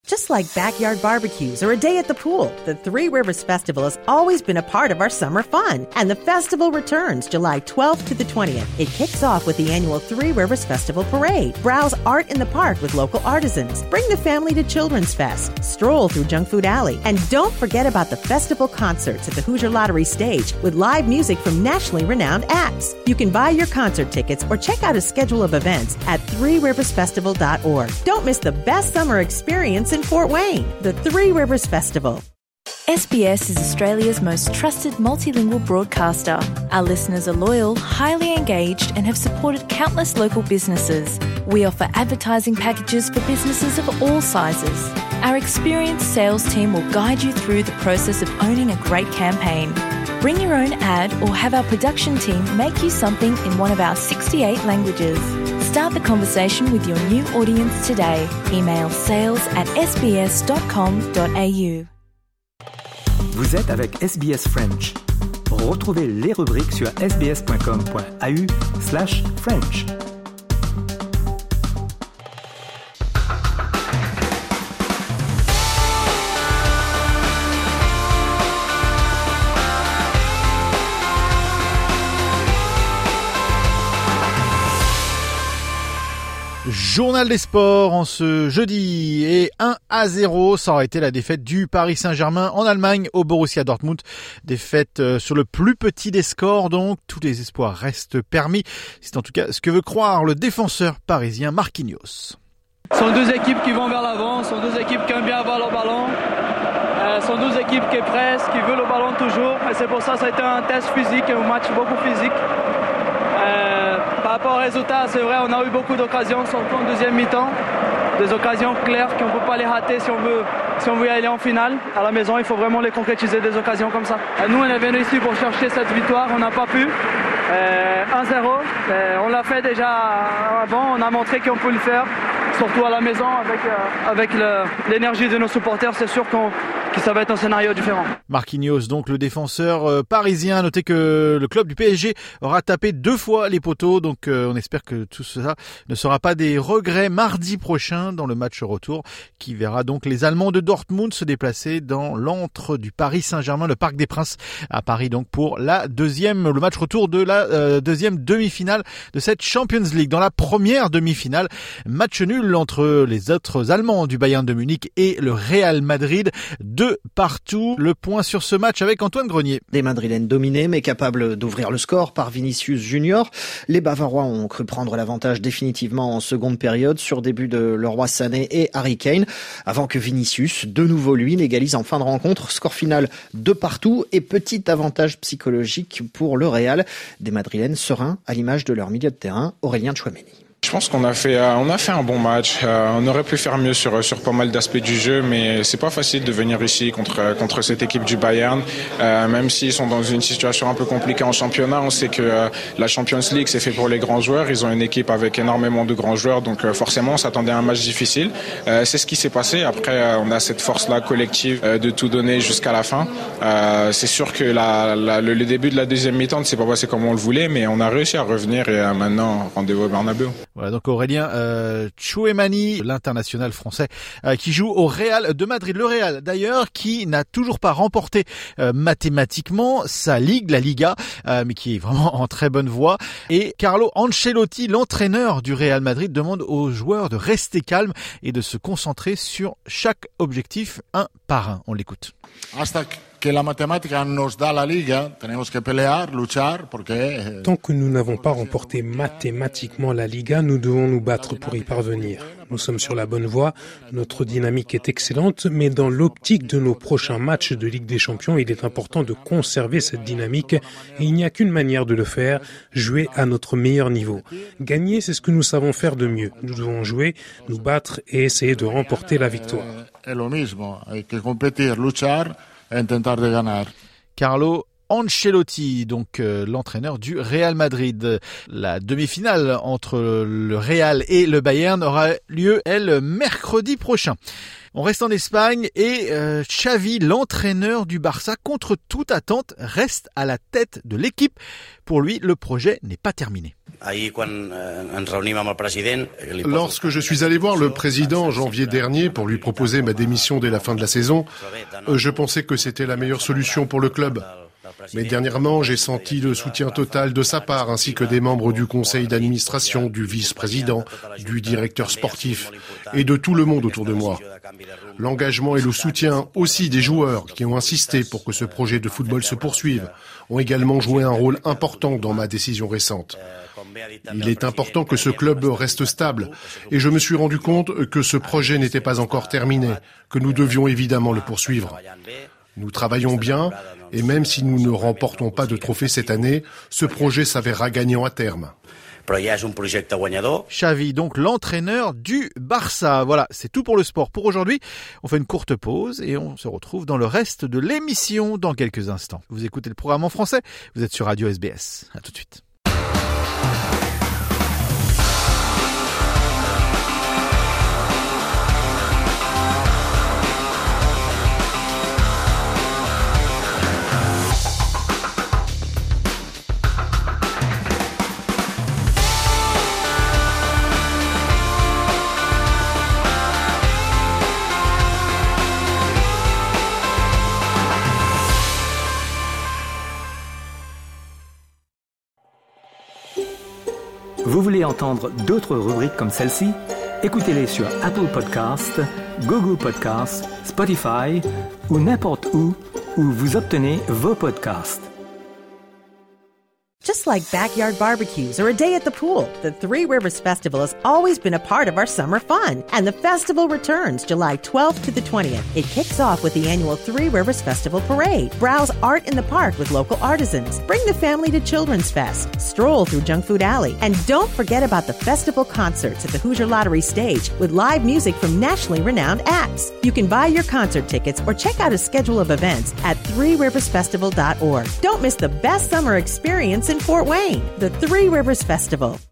Just like backyard barbecues or a day at the pool, the Three Rivers Festival has always been a part of our summer fun. And the festival returns July 12th to the 20th. It kicks off with the annual Three Rivers Festival Parade. Browse art in the park with local artisans. Bring the family to Children's Fest. Stroll through Junk Food Alley. And don't forget about the festival concerts at the Hoosier Lottery stage with live music from nationally renowned acts. You can buy your concert tickets or check out a schedule of events at threeriversfestival.org. Don't miss the best summer experience in Fort Wayne, the Three Rivers Festival. SBS is Australia's most trusted multilingual broadcaster. Our listeners are loyal, highly engaged, and have supported countless local businesses. We offer advertising packages for businesses of all sizes. Our experienced sales team will guide you through the process of owning a great campaign. Bring your own ad or have our production team make you something in one of our 68 languages. Start the conversation with your new audience today. Email sales@sbs.com.au. Vous êtes avec SBS French. Retrouvez les rubriques sur sbs.com.au/French. Journal des sports en ce jeudi et 1-0, ça aurait été la défaite du Paris Saint-Germain en Allemagne au Borussia Dortmund. Défaite sur le plus petit des scores, donc tous les espoirs restent permis. C'est en tout cas ce que veut croire le défenseur parisien Marquinhos. Ce sont deux équipes qui vont vers l'avant, ce sont deux équipes qui aiment bien avoir le ballon. Ce sont deux équipes qui pressent, qui veulent le ballon toujours. Et c'est pour ça que ça a été un test physique, un match beaucoup physique. Par rapport au résultat, c'est vrai, on a eu beaucoup d'occasions, surtout en deuxième mi-temps. Des occasions claires qu'on ne peut pas les rater si on veut y aller en finale. À la maison, il faut vraiment les concrétiser, des occasions comme ça. Nous, on est venus ici pour chercher cette victoire, on n'a pas pu. 1-0, on l'a fait déjà avant, on a montré qu'on peut le faire. Surtout à la maison, avec l'énergie de nos supporters, c'est sûr que ça va être un scénario différent. Marquinhos, donc le défenseur parisien. Notez que le club du PSG aura tapé 2 fois les poteaux, donc on espère que tout ça ne sera pas des regrets mardi prochain dans le match retour, qui verra donc les Allemands de Dortmund se déplacer dans l'antre du Paris Saint-Germain, le Parc des Princes à Paris, donc pour le match retour de la deuxième demi-finale de cette Champions League. Dans la première demi-finale, match nul entre les autres Allemands du Bayern de Munich et le Real Madrid. 2 partout. Le point sur ce match avec Antoine Grenier. Des Madrilènes dominés mais capables d'ouvrir le score par Vinicius Junior. Les Bavarois ont cru prendre l'avantage définitivement en seconde période sur début de Leroy Sané et Harry Kane avant que Vinicius, de nouveau lui, n'égalise en fin de rencontre. Score final 2 partout et petit avantage psychologique pour le Real. Des Madrilènes sereins à l'image de leur milieu de terrain, Aurélien Tchouameni. Je pense qu'on a fait un bon match. On aurait pu faire mieux sur pas mal d'aspects du jeu, mais c'est pas facile de venir ici contre cette équipe du Bayern. Même s'ils sont dans une situation un peu compliquée en championnat, on sait que la Champions League c'est fait pour les grands joueurs. Ils ont une équipe avec énormément de grands joueurs, donc forcément on s'attendait à un match difficile. C'est ce qui s'est passé. Après, on a cette force-là collective de tout donner jusqu'à la fin. C'est sûr que le début de la deuxième mi-temps ne s'est pas passé comme on le voulait, mais on a réussi à revenir et maintenant rendez-vous au Bernabéu. Voilà donc Aurélien Tchouameni, l'international français qui joue au Real de Madrid. Le Real d'ailleurs qui n'a toujours pas remporté mathématiquement sa ligue, la Liga, mais qui est vraiment en très bonne voie. Et Carlo Ancelotti, l'entraîneur du Real Madrid, demande aux joueurs de rester calmes et de se concentrer sur chaque objectif un par un. On l'écoute. Que la mathématique nous da la Liga, tenemos que pelear, luchar, porque... Tant que nous n'avons pas remporté mathématiquement la Liga, nous devons nous battre pour y parvenir. Nous sommes sur la bonne voie, notre dynamique est excellente, mais dans l'optique de nos prochains matchs de Ligue des Champions, il est important de conserver cette dynamique et il n'y a qu'une manière de le faire, jouer à notre meilleur niveau. Gagner, c'est ce que nous savons faire de mieux. Nous devons jouer, nous battre et essayer de remporter la victoire. Es lo mismo, hay que competir, luchar, intentar de ganar. Carlo Ancelotti, donc l'entraîneur du Real Madrid. La demi-finale entre le Real et le Bayern aura lieu, elle, mercredi prochain. On reste en Espagne et Xavi, l'entraîneur du Barça, contre toute attente, reste à la tête de l'équipe. Pour lui, le projet n'est pas terminé. Lorsque je suis allé voir le président en janvier dernier pour lui proposer ma démission dès la fin de la saison, je pensais que c'était la meilleure solution pour le club. Mais dernièrement, j'ai senti le soutien total de sa part, ainsi que des membres du conseil d'administration, du vice-président, du directeur sportif et de tout le monde autour de moi. L'engagement et le soutien aussi des joueurs qui ont insisté pour que ce projet de football se poursuive ont également joué un rôle important dans ma décision récente. Il est important que ce club reste stable et je me suis rendu compte que ce projet n'était pas encore terminé, que nous devions évidemment le poursuivre. Nous travaillons bien et même si nous ne remportons pas de trophée cette année, ce projet s'avérera gagnant à terme. Xavi, donc l'entraîneur du Barça. Voilà, c'est tout pour le sport pour aujourd'hui. On fait une courte pause et on se retrouve dans le reste de l'émission dans quelques instants. Vous écoutez le programme en français, vous êtes sur Radio SBS. À tout de suite. Vous voulez entendre d'autres rubriques comme celle-ci? Écoutez-les sur Apple Podcasts, Google Podcasts, Spotify ou n'importe où vous obtenez vos podcasts. Just like backyard barbecues or a day at the pool, the Three Rivers Festival has always been a part of our summer fun. And the festival returns July 12th to the 20th. It kicks off with the annual Three Rivers Festival Parade. Browse art in the park with local artisans. Bring the family to Children's Fest. Stroll through Junk Food Alley. And don't forget about the festival concerts at the Hoosier Lottery stage with live music from nationally renowned acts. You can buy your concert tickets or check out a schedule of events at threeriversfestival.org. Don't miss the best summer experience in Fort Wayne, the Three Rivers Festival.